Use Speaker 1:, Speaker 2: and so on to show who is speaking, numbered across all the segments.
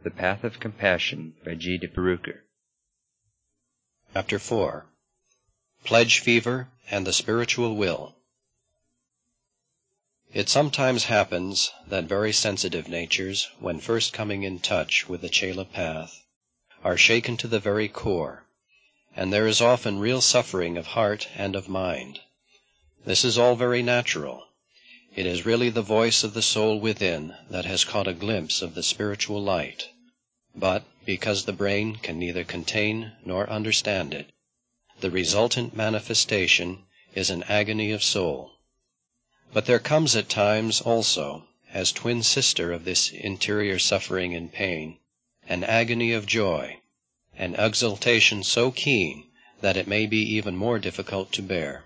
Speaker 1: The Path of Compassion by G. de Perucker.
Speaker 2: Chapter 4. Pledge Fever and the Spiritual Will. It sometimes happens that very sensitive natures, when first coming in touch with the Chela path, are shaken to the very core, and there is often real suffering of heart and of mind. This is all very natural. It is really the voice of the soul within that has caught a glimpse of the spiritual light, but because the brain can neither contain nor understand it, the resultant manifestation is an agony of soul. But there comes at times also, as twin sister of this interior suffering and pain, an agony of joy, an exultation so keen that it may be even more difficult to bear.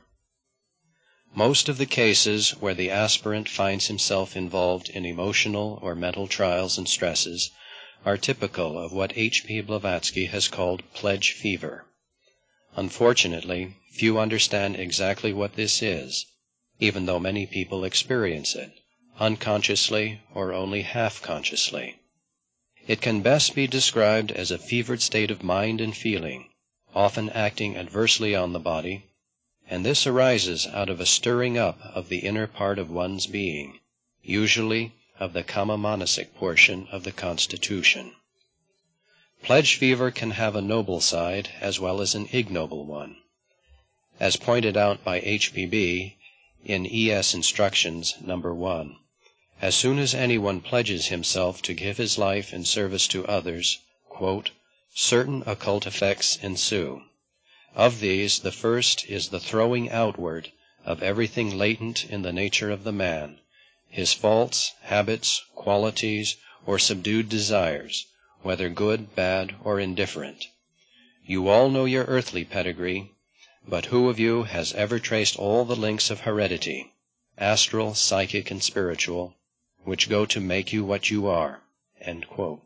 Speaker 2: Most of the cases where the aspirant finds himself involved in emotional or mental trials and stresses are typical of what H.P. Blavatsky has called pledge fever. Unfortunately, few understand exactly what this is, even though many people experience it, unconsciously or only half-consciously. It can best be described as a fevered state of mind and feeling, often acting adversely on the body, and this arises out of a stirring up of the inner part of one's being, usually of the kama-manasic portion of the constitution. Pledge fever can have a noble side as well as an ignoble one. As pointed out by H.P.B. in E.S. Instructions No. 1, as soon as anyone pledges himself to give his life in service to others, quote, certain occult effects ensue. Of these, the first is the throwing outward of everything latent in the nature of the man, his faults, habits, qualities, or subdued desires, whether good, bad, or indifferent. You all know your earthly pedigree, but who of you has ever traced all the links of heredity, astral, psychic, and spiritual, which go to make you what you are? End quote.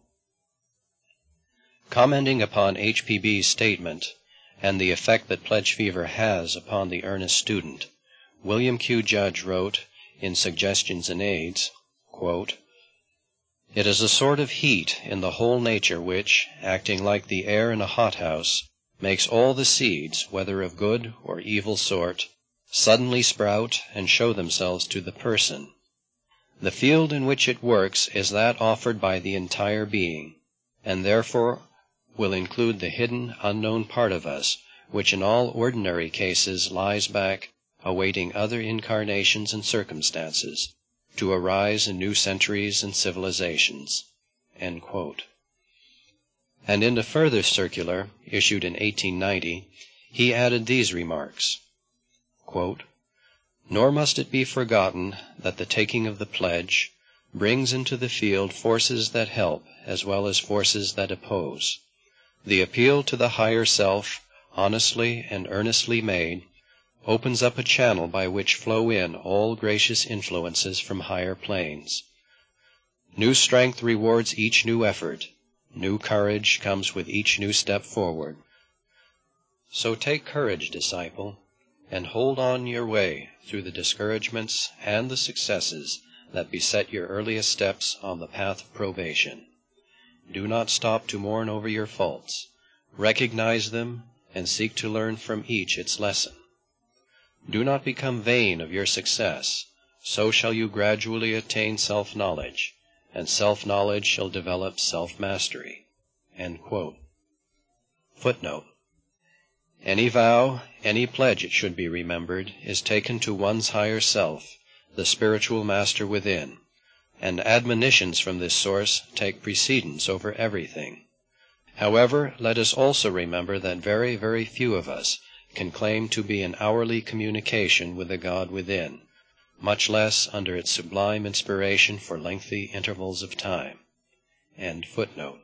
Speaker 2: Commenting upon H.P.B.'s statement, and the effect that pledge fever has upon the earnest student, William Q. Judge wrote in Suggestions and Aids, quote, it is a sort of heat in the whole nature which, acting like the air in a hothouse, makes all the seeds, whether of good or evil sort, suddenly sprout and show themselves to the person. The field in which it works is that offered by the entire being, and therefore will include the hidden, unknown part of us, which in all ordinary cases lies back, awaiting other incarnations and circumstances, to arise in new centuries and civilizations. End quote. And in a further circular, issued in 1890, he added these remarks, quote, nor must it be forgotten that the taking of the pledge brings into the field forces that help as well as forces that oppose. The appeal to the higher self, honestly and earnestly made, opens up a channel by which flow in all gracious influences from higher planes. New strength rewards each new effort. New courage comes with each new step forward. So take courage, disciple, and hold on your way through the discouragements and the successes that beset your earliest steps on the path of probation. Do not stop to mourn over your faults. Recognize them and seek to learn from each its lesson. Do not become vain of your success. So shall you gradually attain self-knowledge, and self-knowledge shall develop self-mastery. End quote. Footnote. Any vow, any pledge, it should be remembered, is taken to one's higher self, the spiritual master within, and admonitions from this source take precedence over everything. However, let us also remember that very, very few of us can claim to be in hourly communication with the God within, much less under its sublime inspiration for lengthy intervals of time. End footnote.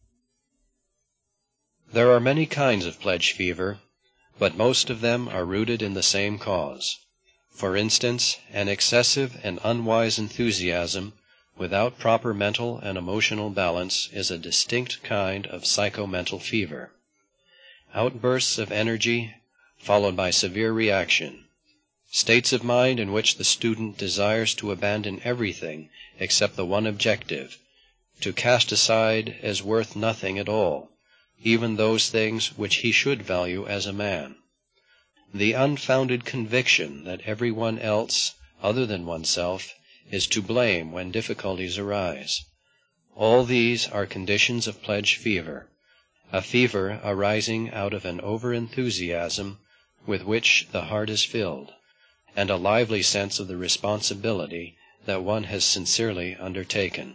Speaker 2: There are many kinds of pledge fever, but most of them are rooted in the same cause. For instance, an excessive and unwise enthusiasm without proper mental and emotional balance is a distinct kind of psychomental fever. Outbursts of energy followed by severe reaction, states of mind in which the student desires to abandon everything except the one objective, to cast aside as worth nothing at all, even those things which he should value as a man. The unfounded conviction that everyone else, other than oneself, is to blame when difficulties arise. All these are conditions of pledge fever, a fever arising out of an over-enthusiasm with which the heart is filled, and a lively sense of the responsibility that one has sincerely undertaken.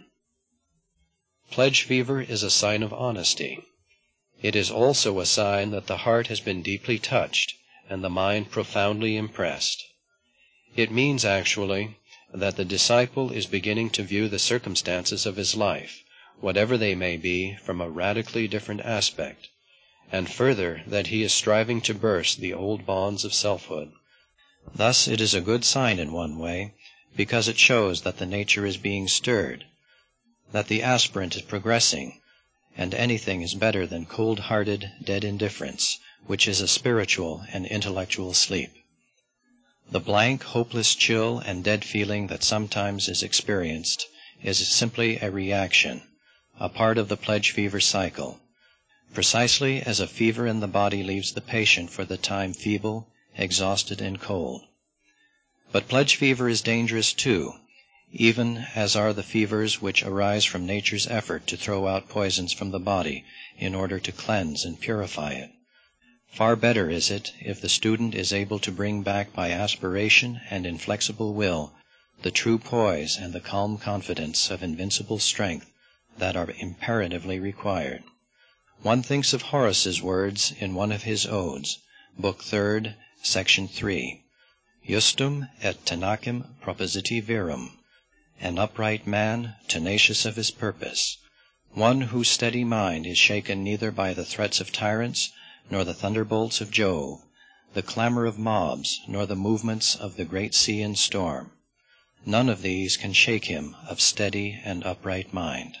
Speaker 2: Pledge fever is a sign of honesty. It is also a sign that the heart has been deeply touched and the mind profoundly impressed. It means actually that the disciple is beginning to view the circumstances of his life, whatever they may be, from a radically different aspect, and further that he is striving to burst the old bonds of selfhood. Thus it is a good sign in one way, because it shows that the nature is being stirred, that the aspirant is progressing, and anything is better than cold-hearted, dead indifference, which is a spiritual and intellectual sleep. The blank, hopeless chill and dead feeling that sometimes is experienced is simply a reaction, a part of the pledge fever cycle, precisely as a fever in the body leaves the patient for the time feeble, exhausted, and cold. But pledge fever is dangerous too, even as are the fevers which arise from nature's effort to throw out poisons from the body in order to cleanse and purify it. Far better is it if the student is able to bring back by aspiration and inflexible will the true poise and the calm confidence of invincible strength that are imperatively required. One thinks of Horace's words in one of his odes, Book 3rd, Section 3, Justum et tenacem propositi virum, an upright man, tenacious of his purpose, one whose steady mind is shaken neither by the threats of tyrants, nor the thunderbolts of Jove, the clamor of mobs, nor the movements of the great sea and storm. None of these can shake him of steady and upright mind.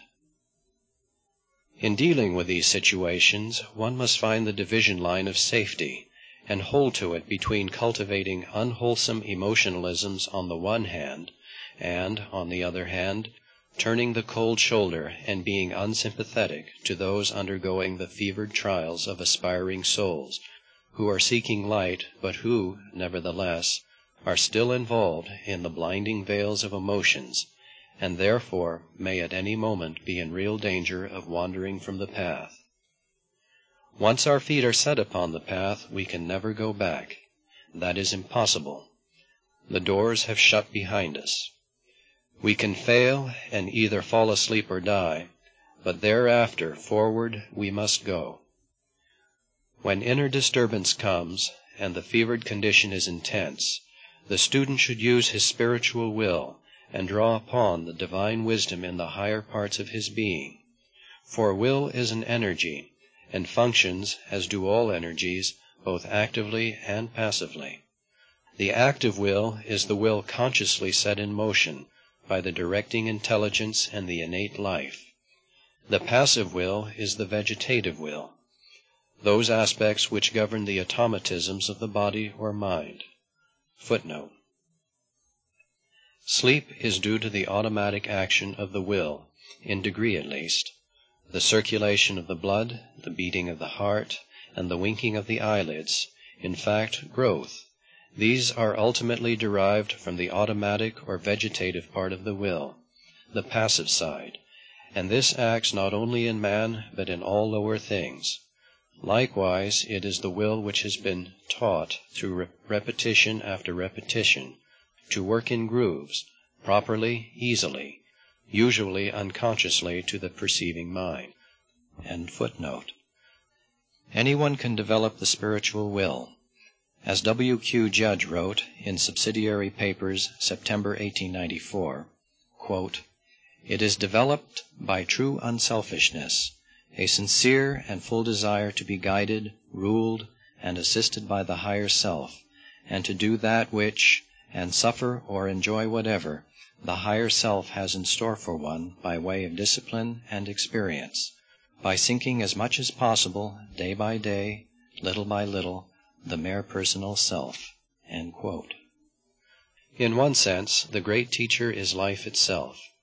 Speaker 2: In dealing with these situations, one must find the division line of safety, and hold to it between cultivating unwholesome emotionalisms on the one hand, and, on the other hand, turning the cold shoulder and being unsympathetic to those undergoing the fevered trials of aspiring souls, who are seeking light, but who, nevertheless, are still involved in the blinding veils of emotions, and therefore may at any moment be in real danger of wandering from the path. Once our feet are set upon the path, we can never go back. That is impossible. The doors have shut behind us. We can fail and either fall asleep or die, but thereafter forward we must go. When inner disturbance comes, and the fevered condition is intense, the student should use his spiritual will and draw upon the divine wisdom in the higher parts of his being. For will is an energy, and functions, as do all energies, both actively and passively. The active will is the will consciously set in motion by the directing intelligence and the innate life. The passive will is the vegetative will, those aspects which govern the automatisms of the body or mind. Footnote. Sleep is due to the automatic action of the will, in degree at least. The circulation of the blood, the beating of the heart, and the winking of the eyelids, in fact, growth, these are ultimately derived from the automatic or vegetative part of the will, the passive side, and this acts not only in man but in all lower things. Likewise, it is the will which has been taught, through repetition after repetition, to work in grooves, properly, easily, usually unconsciously to the perceiving mind. End footnote. Anyone can develop the spiritual will. As W. Q. Judge wrote in Subsidiary Papers, September 1894, quote, "It is developed by true unselfishness, a sincere and full desire to be guided, ruled, and assisted by the higher self, and to do that which, and suffer or enjoy whatever, the higher self has in store for one by way of discipline and experience, by sinking as much as possible, day by day, little by little, the mere personal self." End quote. In one sense, the great teacher is life itself,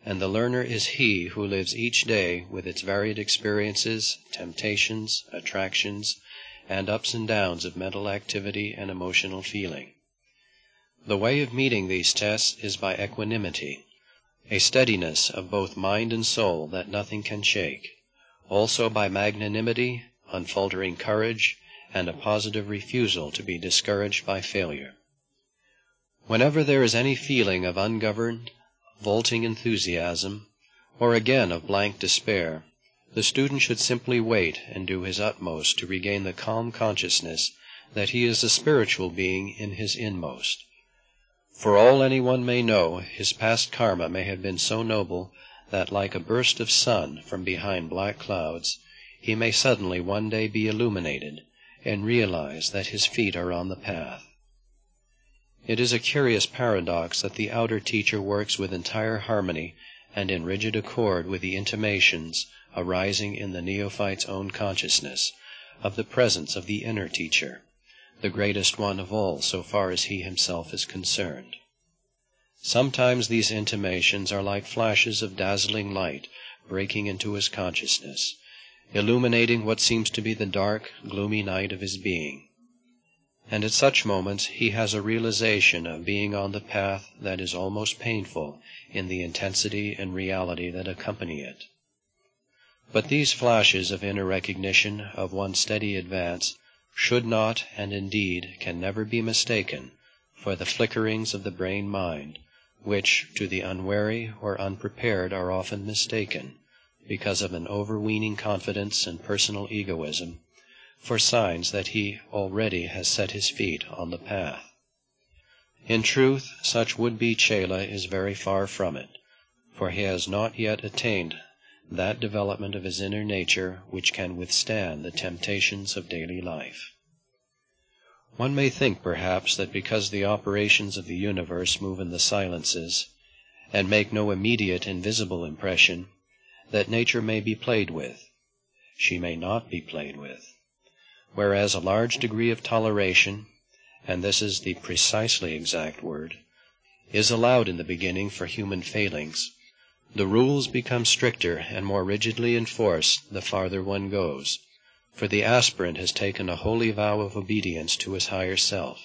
Speaker 2: and the learner is he who lives each day with its varied experiences, temptations, attractions, and ups and downs of mental activity and emotional feeling. The way of meeting these tests is by equanimity, a steadiness of both mind and soul that nothing can shake, also by magnanimity, unfaltering courage, and a positive refusal to be discouraged by failure. Whenever there is any feeling of ungoverned, vaulting enthusiasm, or again of blank despair, the student should simply wait and do his utmost to regain the calm consciousness that he is a spiritual being in his inmost. For all anyone may know, his past karma may have been so noble that, like a burst of sun from behind black clouds, he may suddenly one day be illuminated and realize that his feet are on the path. It is a curious paradox that the outer teacher works with entire harmony and in rigid accord with the intimations arising in the neophyte's own consciousness of the presence of the inner teacher, the greatest one of all so far as he himself is concerned. Sometimes these intimations are like flashes of dazzling light breaking into his consciousness, illuminating what seems to be the dark, gloomy night of his being. And at such moments he has a realization of being on the path that is almost painful in the intensity and reality that accompany it. But these flashes of inner recognition of one's steady advance should not, and indeed can never be mistaken for the flickerings of the brain-mind, which to the unwary or unprepared are often mistaken, because of an overweening confidence and personal egoism, for signs that he already has set his feet on the path. In truth, such would-be Chela is very far from it, for he has not yet attained that development of his inner nature which can withstand the temptations of daily life. One may think, perhaps, that because the operations of the universe move in the silences, and make no immediate and visible impression, that nature may be played with. She may not be played with. Whereas a large degree of toleration, and this is the precisely exact word, is allowed in the beginning for human failings, the rules become stricter and more rigidly enforced the farther one goes, for the aspirant has taken a holy vow of obedience to his higher self.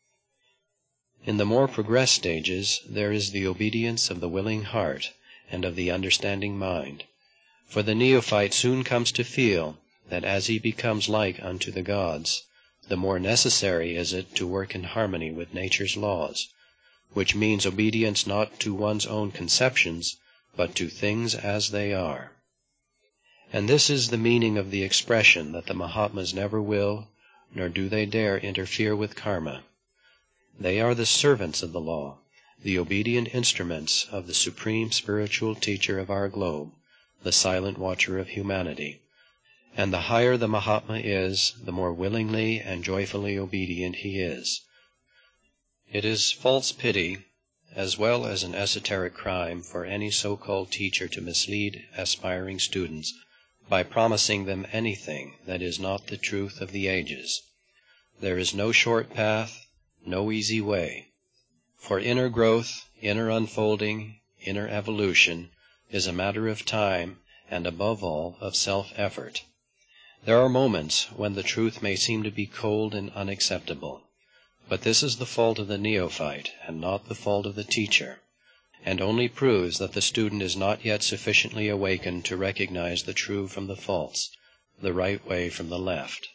Speaker 2: In the more progressed stages there is the obedience of the willing heart and of the understanding mind, for the neophyte soon comes to feel that as he becomes like unto the gods, the more necessary is it to work in harmony with nature's laws, which means obedience not to one's own conceptions, but to things as they are. And this is the meaning of the expression that the Mahatmas never will, nor do they dare interfere with karma. They are the servants of the law, the obedient instruments of the supreme spiritual teacher of our globe, the silent watcher of humanity. And the higher the Mahatma is, the more willingly and joyfully obedient he is. It is false pity, as well as an esoteric crime, for any so-called teacher to mislead aspiring students by promising them anything that is not the truth of the ages. There is no short path, no easy way. For inner growth, inner unfolding, inner evolution is a matter of time and, above all, of self-effort. There are moments when the truth may seem to be cold and unacceptable, but this is the fault of the neophyte and not the fault of the teacher, and only proves that the student is not yet sufficiently awakened to recognize the true from the false, the right way from the left.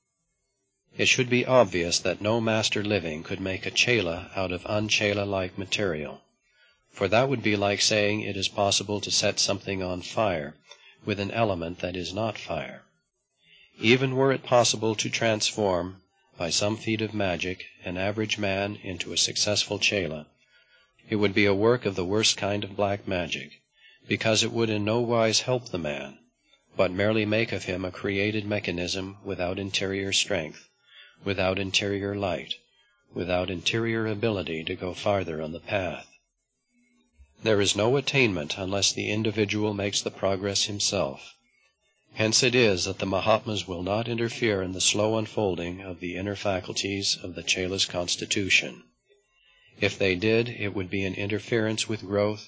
Speaker 2: It should be obvious that no master living could make a Chela out of un-Chela-like material, for that would be like saying it is possible to set something on fire with an element that is not fire. Even were it possible to transform, by some feat of magic, an average man into a successful Chela, it would be a work of the worst kind of black magic, because it would in no wise help the man, but merely make of him a created mechanism without interior strength, without interior light, without interior ability to go farther on the path. There is no attainment unless the individual makes the progress himself. Hence it is that the Mahatmas will not interfere in the slow unfolding of the inner faculties of the Chela's constitution. If they did, it would be an interference with growth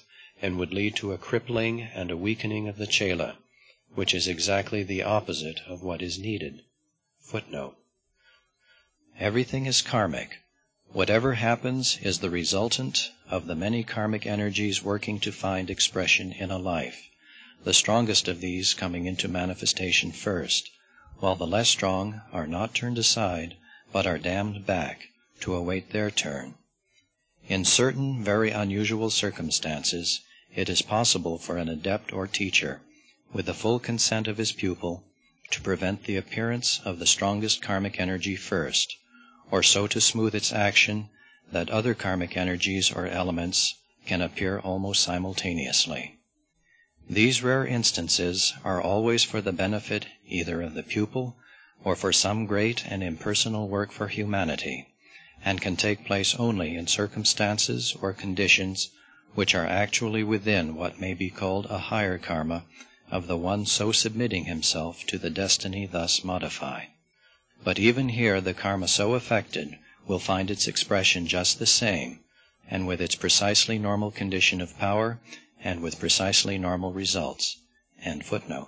Speaker 2: and would lead to a crippling and a weakening of the chela, which is exactly the opposite of what is needed. Footnote. Everything is karmic. Whatever happens is the resultant of the many karmic energies working to find expression in a life, the strongest of these coming into manifestation first, while the less strong are not turned aside, but are damned back to await their turn. In certain very unusual circumstances, it is possible for an adept or teacher, with the full consent of his pupil, to prevent the appearance of the strongest karmic energy first, or so to smooth its action that other karmic energies or elements can appear almost simultaneously. These rare instances are always for the benefit either of the pupil or for some great and impersonal work for humanity, and can take place only in circumstances or conditions which are actually within what may be called a higher karma of the one so submitting himself to the destiny thus modified. But even here the karma so affected will find its expression just the same, and with its precisely normal condition of power, and with precisely normal results. End footnote.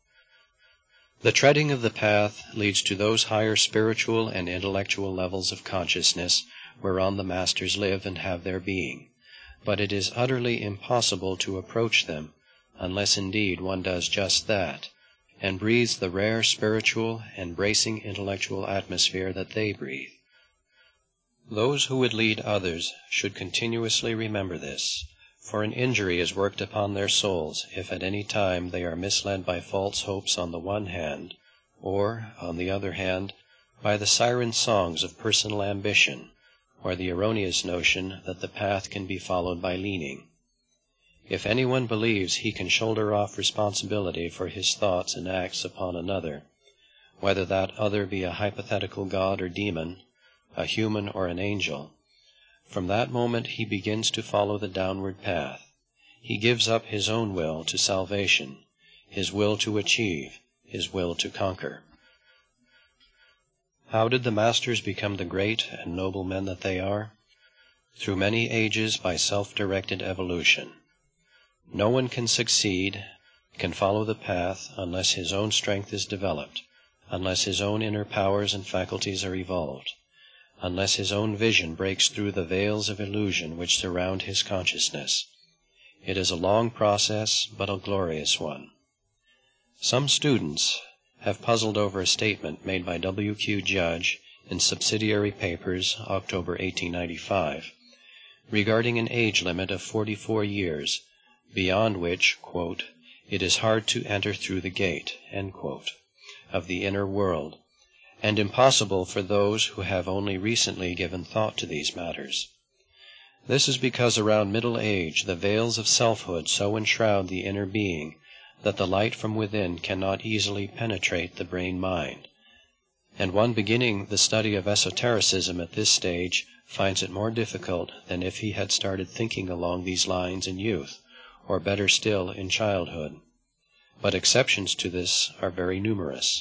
Speaker 2: The treading of the path leads to those higher spiritual and intellectual levels of consciousness whereon the masters live and have their being, but it is utterly impossible to approach them unless indeed one does just that, and breathes the rare spiritual and bracing intellectual atmosphere that they breathe. Those who would lead others should continuously remember this, for an injury is worked upon their souls if at any time they are misled by false hopes on the one hand, or, on the other hand, by the siren songs of personal ambition, or the erroneous notion that the path can be followed by leaning. If anyone believes he can shoulder off responsibility for his thoughts and acts upon another, whether that other be a hypothetical god or demon, a human or an angel, from that moment he begins to follow the downward path. He gives up his own will to salvation, his will to achieve, his will to conquer. How did the masters become the great and noble men that they are? Through many ages by self-directed evolution. No one can succeed, can follow the path, unless his own strength is developed, unless his own inner powers and faculties are evolved, unless his own vision breaks through the veils of illusion which surround his consciousness. It is a long process, but a glorious one. Some students have puzzled over a statement made by W.Q. Judge in Subsidiary Papers, October 1895, regarding an age limit of 44 years, beyond which, quote, "it is hard to enter through the gate," end quote, of the inner world, and impossible for those who have only recently given thought to these matters. This is because around middle age the veils of selfhood so enshroud the inner being that the light from within cannot easily penetrate the brain-mind, and one beginning the study of esotericism at this stage finds it more difficult than if he had started thinking along these lines in youth, or better still in childhood. But exceptions to this are very numerous.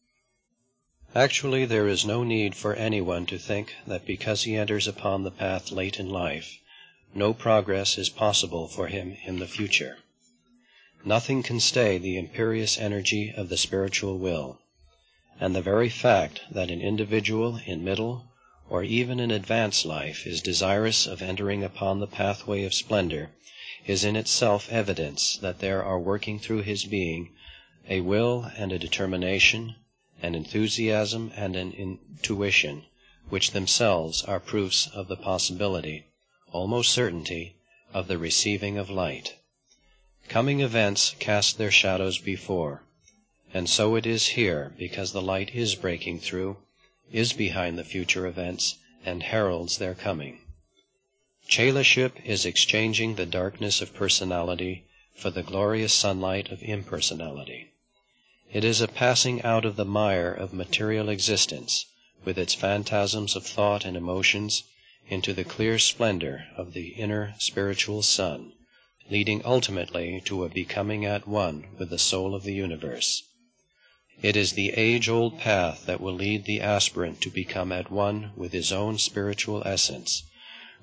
Speaker 2: Actually, there is no need for anyone to think that because he enters upon the path late in life, no progress is possible for him in the future. Nothing can stay the imperious energy of the spiritual will, and the very fact that an individual in middle or even in advanced life is desirous of entering upon the pathway of splendor is in itself evidence that there are working through his being a will and a determination, an enthusiasm and an intuition, which themselves are proofs of the possibility, almost certainty, of the receiving of light. Coming events cast their shadows before, and so it is here, because the light is breaking through, is behind the future events, and heralds their coming. Chelaship is exchanging the darkness of personality for the glorious sunlight of impersonality. It is a passing out of the mire of material existence, with its phantasms of thought and emotions, into the clear splendor of the inner spiritual sun, leading ultimately to a becoming at one with the soul of the universe. It is the age-old path that will lead the aspirant to become at one with his own spiritual essence,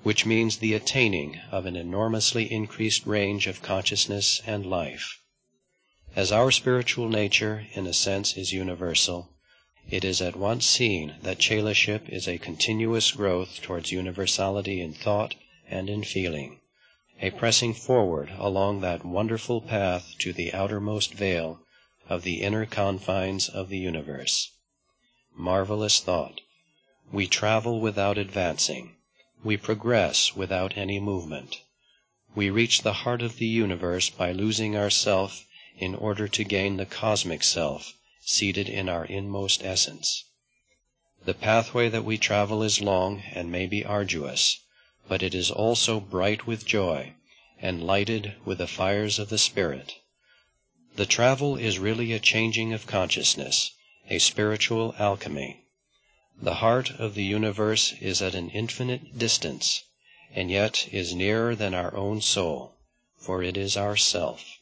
Speaker 2: which means the attaining of an enormously increased range of consciousness and life. As our spiritual nature, in a sense, is universal, it is at once seen that Chelaship is a continuous growth towards universality in thought and in feeling, a pressing forward along that wonderful path to the outermost veil of the inner confines of the universe. Marvelous thought! We travel without advancing. We progress without any movement. We reach the heart of the universe by losing ourself in order to gain the cosmic self seated in our inmost essence. The pathway that we travel is long and may be arduous, but it is also bright with joy and lighted with the fires of the Spirit. The travel is really a changing of consciousness, a spiritual alchemy. The heart of the universe is at an infinite distance, and yet is nearer than our own soul, for it is our self.